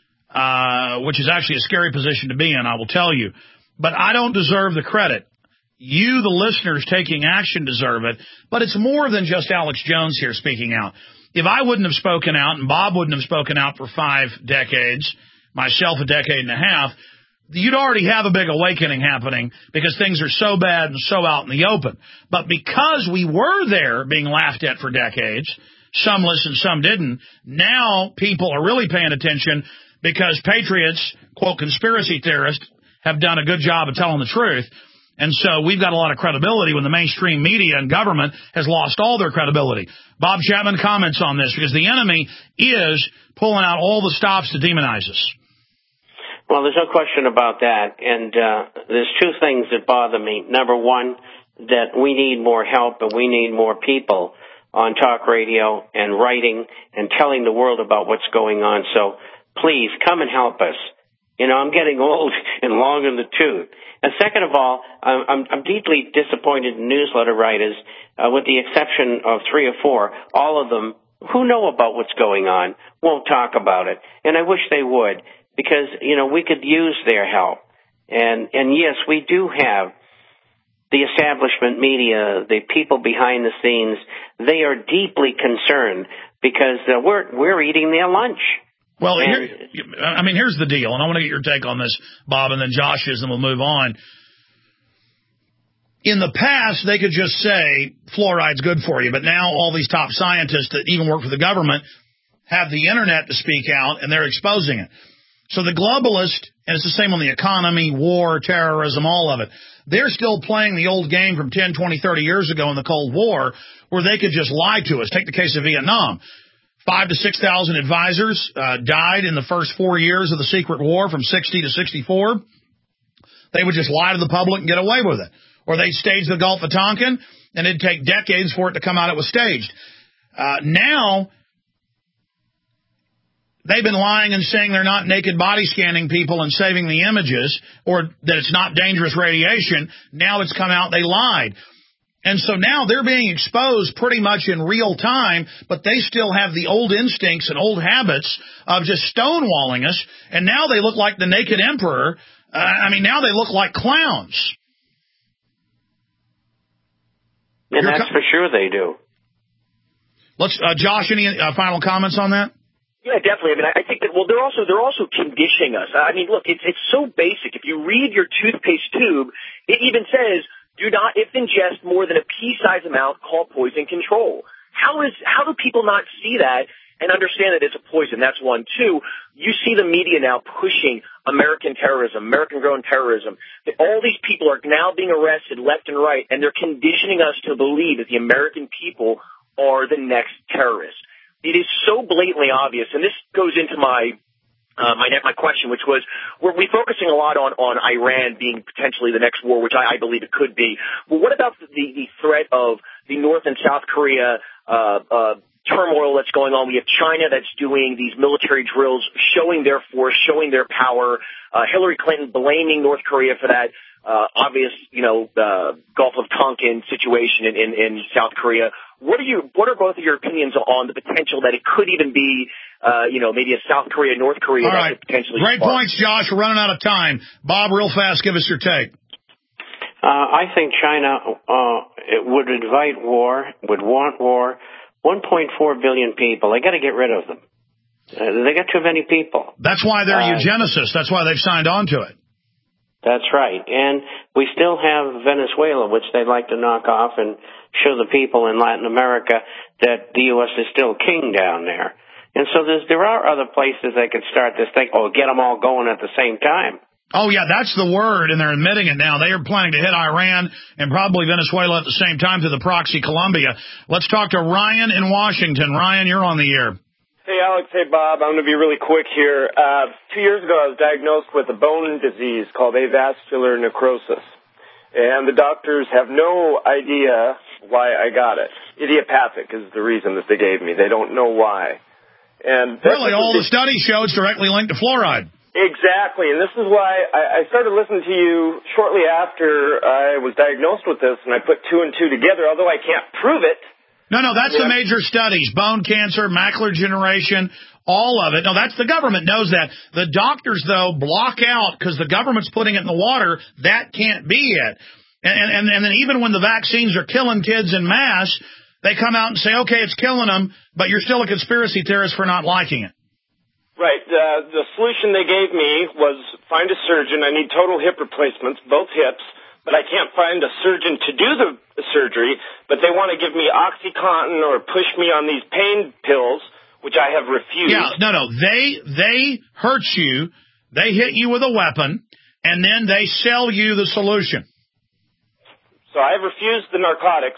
which is actually a scary position to be in, I will tell you. But I don't deserve the credit. You, the listeners taking action, deserve it. But it's more than just Alex Jones here speaking out. if I wouldn't have spoken out and Bob wouldn't have spoken out for 5 decades, myself a decade and a half, you'd already have a big awakening happening because things are so bad and so out in the open. But because we were there being laughed at for decades, some listened, some didn't, now people are really paying attention because patriots, quote, conspiracy theorists, have done a good job of telling the truth. And so we've got a lot of credibility when the mainstream media and government has lost all their credibility. Bob Chapman comments on this because the enemy is pulling out all the stops to demonize us. Well, there's no question about that. And there's 2 things that bother me. Number one, that we need more help and we need more people on talk radio and writing and telling the world about what's going on. So please come and help us. You know, I'm getting old and long in the tooth. And second of all, I'm deeply disappointed in newsletter writers, with the exception of 3 or 4. All of them who know about what's going on won't talk about it. And I wish they would, because, you know, we could use their help. And yes, we do have the establishment media, the people behind the scenes. They are deeply concerned because we're eating their lunch. Well, here's the deal, and I want to get your take on this, Bob, and then Josh's, and we'll move on. In the past, they could just say fluoride's good for you, but now all these top scientists that even work for the government have the internet to speak out, and they're exposing it. So the globalist, and it's the same on the economy, war, terrorism, all of it, they're still playing the old game from 10, 20, 30 years ago in the Cold War where they could just lie to us. Take the case of Vietnam. 5,000 to 6,000 advisors died in the first 4 years of the secret war from 60 to 64. They would just lie to the public and get away with it. Or they'd stage the Gulf of Tonkin, and it'd take decades for it to come out it was staged. Now, they've been lying and saying they're not naked body scanning people and saving the images, or that it's not dangerous radiation. Now it's come out they lied. And so now they're being exposed pretty much in real time, but they still have the old instincts and old habits of just stonewalling us. And now they look like the naked emperor. Now they look like clowns. And that's for sure they do. Let's, Josh, any final comments on that? Yeah, definitely. I think that, well, they're also conditioning us. Look, it's so basic. If you read your toothpaste tube, it even says, do not, if ingest more than a pea-sized amount, call poison control. How do people not see that and understand that it's a poison? That's one. 2, you see the media now pushing American terrorism, American-grown terrorism. All these people are now being arrested left and right, and they're conditioning us to believe that the American people are the next terrorists. It is so blatantly obvious, and this goes into my question, which was, were we focusing a lot on Iran being potentially the next war, which I believe it could be. Well, what about the threat of the North and South Korea turmoil that's going on? We have China that's doing these military drills, showing their force, showing their power. Hillary Clinton blaming North Korea for that obvious, Gulf of Tonkin situation in South Korea. What are both of your opinions on the potential that it could even be, maybe a South Korea, North Korea? All right. Great points, Josh. We're running out of time. Bob, real fast, give us your take. I think China would invite war, would want war. 1.4 billion people. They got to get rid of them. They got too many people. That's why they're eugenicists. That's why they've signed on to it. That's right. And we still have Venezuela, which they'd like to knock off and show the people in Latin America that the U.S. is still king down there. And so there are other places they could start this thing, get them all going at the same time. Oh, yeah, that's the word, and they're admitting it now. They are planning to hit Iran and probably Venezuela at the same time through the proxy Colombia. Let's talk to Ryan in Washington. Ryan, you're on the air. Hey, Alex. Hey, Bob. I'm going to be really quick here. 2 years ago, I was diagnosed with a bone disease called avascular necrosis. And the doctors have no idea why I got it. Idiopathic is the reason that they gave me. They don't know why. And really, all the studies show it's directly linked to fluoride. Exactly. And this is why I started listening to you shortly after I was diagnosed with this, and I put 2 and 2 together, although I can't prove it. No, that's the major studies. Bone cancer, macular degeneration, all of it. No, that's the government knows that. The doctors, though, block out because the government's putting it in the water. That can't be it. And then even when the vaccines are killing kids en masse, they come out and say, okay, it's killing them, but you're still a conspiracy theorist for not liking it. Right. The solution they gave me was find a surgeon. I need total hip replacements, both hips, but I can't find a surgeon to do the surgery, but they want to give me OxyContin or push me on these pain pills, which I have refused. Yeah, no. They hurt you, they hit you with a weapon, and then they sell you the solution. So I've refused the narcotics.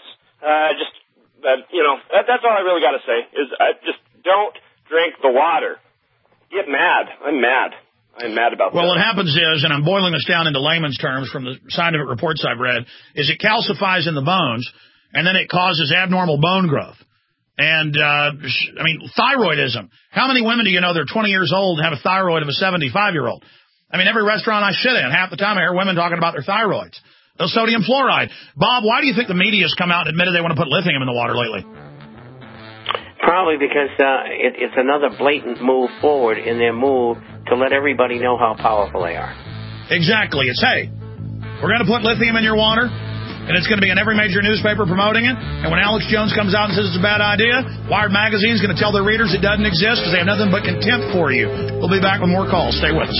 That's all I really got to say, is just don't drink the water. Get mad. I'm mad. I'm mad about that. Well, what happens is, and I'm boiling this down into layman's terms from the scientific reports I've read, is it calcifies in the bones, and then it causes abnormal bone growth. And, thyroidism. How many women do you know that are 20 years old and have a thyroid of a 75-year-old? I mean, every restaurant I sit in, half the time I hear women talking about their thyroids. The sodium fluoride. Bob, why do you think the media's come out and admitted they want to put lithium in the water lately? Probably because it's another blatant move forward in their move to let everybody know how powerful they are. Exactly. It's, hey, we're going to put lithium in your water, and it's going to be in every major newspaper promoting it. And when Alex Jones comes out and says it's a bad idea, Wired Magazine's going to tell their readers it doesn't exist because they have nothing but contempt for you. We'll be back with more calls. Stay with us.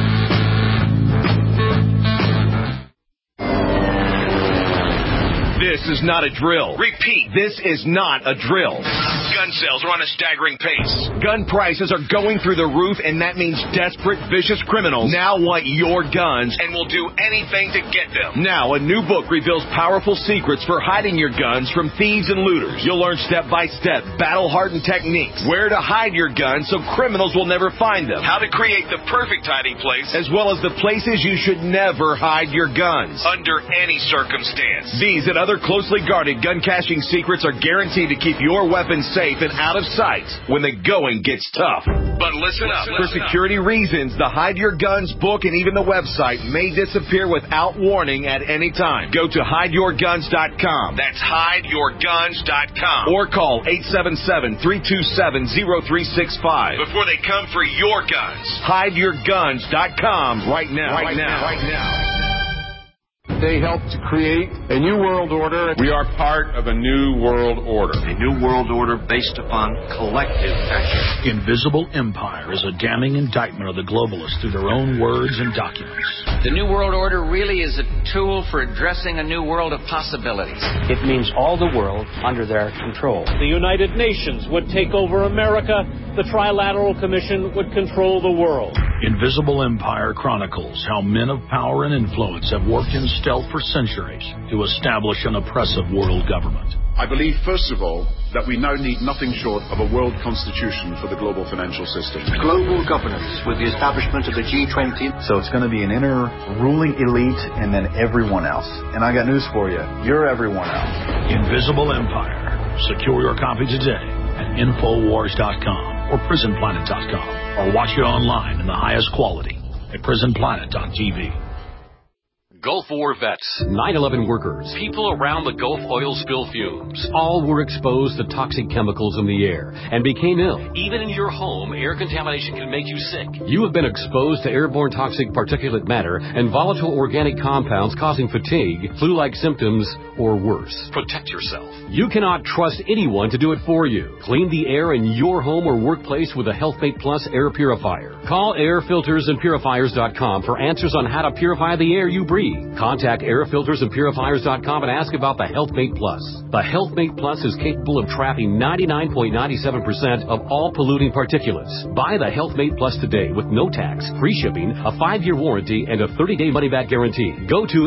This is not a drill. Repeat, this is not a drill. Gun sales are on a staggering pace. Gun prices are going through the roof, and that means desperate, vicious criminals now want your guns and will do anything to get them. Now, a new book reveals powerful secrets for hiding your guns from thieves and looters. You'll learn step-by-step, battle-hardened techniques, where to hide your guns so criminals will never find them, how to create the perfect hiding place, as well as the places you should never hide your guns, under any circumstance. These and other closely guarded gun caching secrets are guaranteed to keep your weapons safe and out of sight when the going gets tough. But listen up. For security reasons, the Hide Your Guns book and even the website may disappear without warning at any time. Go to hideyourguns.com. That's hideyourguns.com. Or call 877-327-0365 before they come for your guns. Hideyourguns.com right now. Right now. They helped to create a new world order. We are part of a new world order. A new world order based upon collective action. Invisible Empire is a damning indictment of the globalists through their own words and documents. The New World Order really is a tool for addressing a new world of possibilities. It means all the world under their control. The United Nations would take over America. The Trilateral Commission would control the world. Invisible Empire chronicles how men of power and influence have worked in stealth for centuries to establish an oppressive world government. I believe, first of all, that we now need nothing short of a world constitution for the global financial system. Global governance with the establishment of the G20. So it's going to be an inner ruling elite and then everyone else. And I got news for you. You're everyone else. Invisible Empire. Secure your copy today at Infowars.com or PrisonPlanet.com, or watch it online in the highest quality at PrisonPlanet.tv. Gulf War vets, 9/11 workers, people around the Gulf oil spill fumes, all were exposed to toxic chemicals in the air and became ill. Even in your home, air contamination can make you sick. You have been exposed to airborne toxic particulate matter and volatile organic compounds causing fatigue, flu-like symptoms, or worse. Protect yourself. You cannot trust anyone to do it for you. Clean the air in your home or workplace with a HealthMate Plus air purifier. Call airfiltersandpurifiers.com for answers on how to purify the air you breathe. Contact airfiltersandpurifiers.com and ask about the HealthMate Plus. The HealthMate Plus is capable of trapping 99.97% of all polluting particulates. Buy the HealthMate Plus today with no tax, free shipping, a 5-year warranty, and a 30-day money-back guarantee. Go to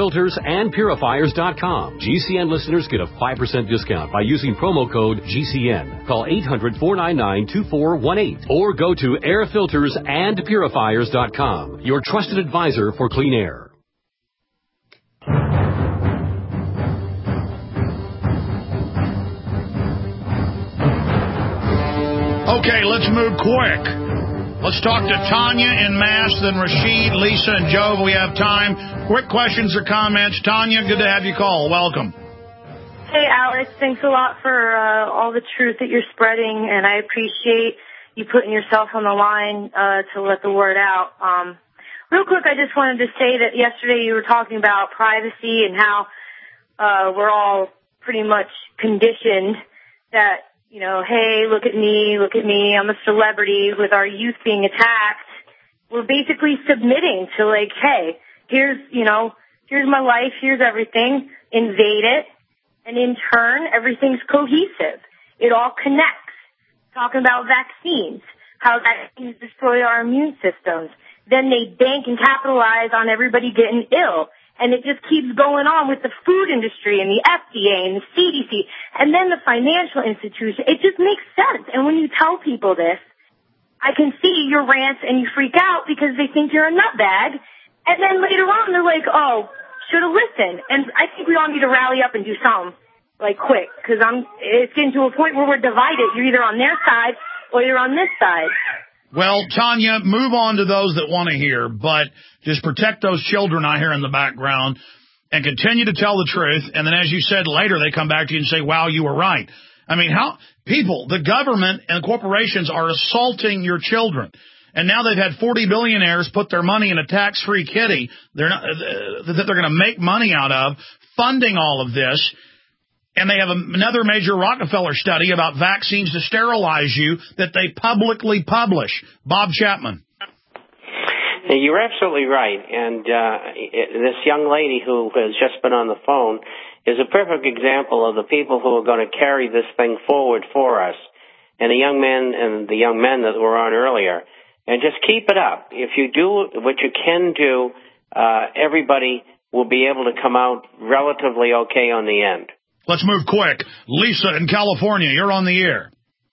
airfiltersandpurifiers.com. GCN listeners get a 5% discount by using promo code GCN. Call 800-499-2418 or go to airfiltersandpurifiers.com. Your trusted advisor for clean air. Okay, let's move quick. Let's talk to Tanya in Mass, then Rashid, Lisa, and Joe if we have time. Quick questions or comments. Tanya, good to have you call. Welcome. Hey, Alex. Thanks a lot for all the truth that you're spreading, and I appreciate you putting yourself on the line to let the word out. Real quick, I just wanted to say that yesterday you were talking about privacy and how we're all pretty much conditioned that, you know, hey, look at me, I'm a celebrity, with our youth being attacked. We're basically submitting to, like, hey, here's my life, here's everything, invade it, and in turn, everything's cohesive. It all connects. Talking about vaccines, how vaccines destroy our immune systems. Then they bank and capitalize on everybody getting ill. And it just keeps going on with the food industry and the FDA and the CDC and then the financial institution. It just makes sense. And when you tell people this, I can see your rants and you freak out because they think you're a nutbag. And then later on, they're like, oh, should have listened. And I think we all need to rally up and do something, like, quick, because it's getting to a point where we're divided. You're either on their side or you're on this side. Well, Tanya, move on to those that want to hear, but just protect those children I hear in the background and continue to tell the truth. And then, as you said, later they come back to you and say, wow, you were right. I mean, the government and corporations are assaulting your children. And now they've had 40 billionaires put their money in a tax-free kitty that they're going to make money out of, funding all of this. And they have another major Rockefeller study about vaccines to sterilize you that they publicly publish. Bob Chapman. You're absolutely right. And this young lady who has just been on the phone is a perfect example of the people who are going to carry this thing forward for us. And the young men that were on earlier. And just keep it up. If you do what you can do, everybody will be able to come out relatively okay on the end. Let's move quick. Lisa in California, you're on the air.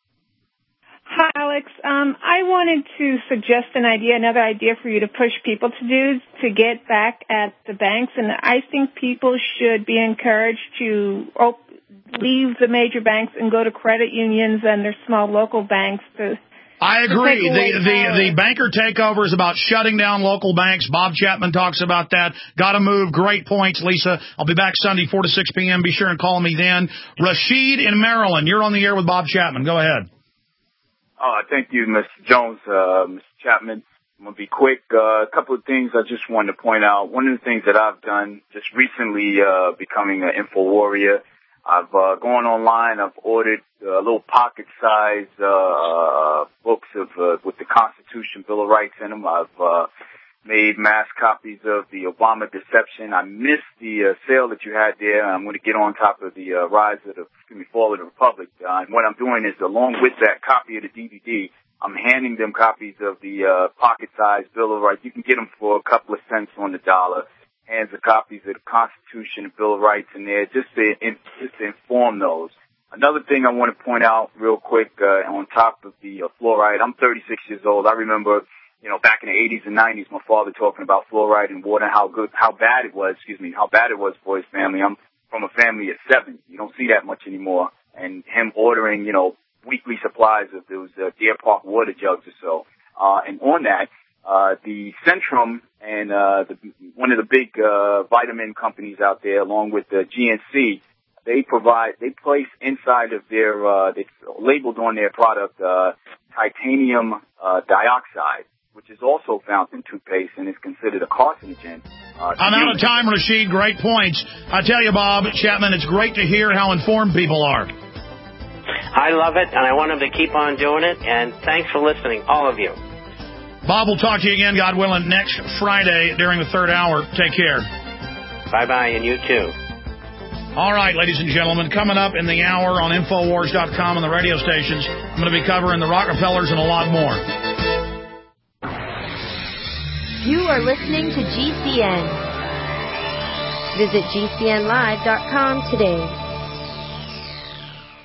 Hi, Alex. I wanted to suggest another idea for you to push people to do to get back at the banks. And I think people should be encouraged to leave the major banks and go to credit unions and their small local banks to I agree. The banker takeover is about shutting down local banks. Bob Chapman talks about that. Got to move. Great points, Lisa. I'll be back Sunday, 4 to 6 p.m. Be sure and call me then. Rashid in Maryland, you're on the air with Bob Chapman. Go ahead. Thank you, Mr. Jones. Mr. Chapman, I'm going to be quick. A couple of things I just wanted to point out. One of the things that I've done just recently, becoming an info warrior, I've gone online. I've ordered little pocket-sized books with the Constitution, Bill of Rights in them. I've made mass copies of the Obama Deception. I missed the sale that you had there. I'm going to get on top of the fall of the Republic. And what I'm doing is, along with that copy of the DVD, I'm handing them copies of the pocket-sized Bill of Rights. You can get them for a couple of cents on the dollar. Hands of copies of the Constitution and Bill of Rights in there, just to inform those. Another thing I want to point out real quick, on top of the fluoride, I'm 36 years old. I remember, back in the 80s and 90s, my father talking about fluoride in water and how bad it was for his family. I'm from a family of 7. You don't see that much anymore. And him ordering, weekly supplies of those Deer Park water jugs or so. And on that, the Centrum and one of the big vitamin companies out there, along with the GNC, they place inside of their, they labeled on their product titanium dioxide, which is also found in toothpaste and is considered a carcinogen. I'm out of time, Rashid. Great points. I tell you, Bob Chapman, it's great to hear how informed people are. I love it, and I want them to keep on doing it, and thanks for listening, all of you. Bob will talk to you again, God willing, next Friday during the third hour. Take care. Bye-bye, and you too. All right, ladies and gentlemen, coming up in the hour on Infowars.com and the radio stations, I'm going to be covering the Rockefellers and a lot more. You are listening to GCN. Visit GCNlive.com today.